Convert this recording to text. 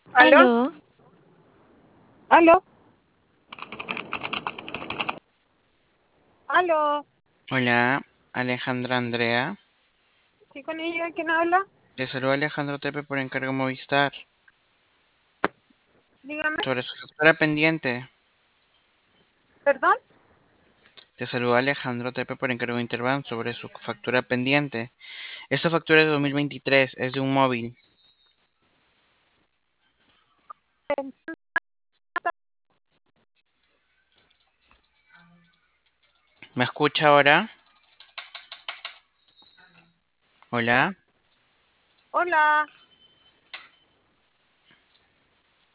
¿Aló? Aló, ¿Aló? ¿Aló? Hola, Alejandra Andrea. ¿Sí con ella? ¿Quién habla? Le saluda Alejandro Tepe por encargo Movistar. Dígame. Sobre su factura pendiente. ¿Perdón? Te saluda Alejandro Tepe por encargo Interbank sobre su factura pendiente. Esta factura es de 2023, es de un móvil. ¿Me escucha ahora? Hola. Hola.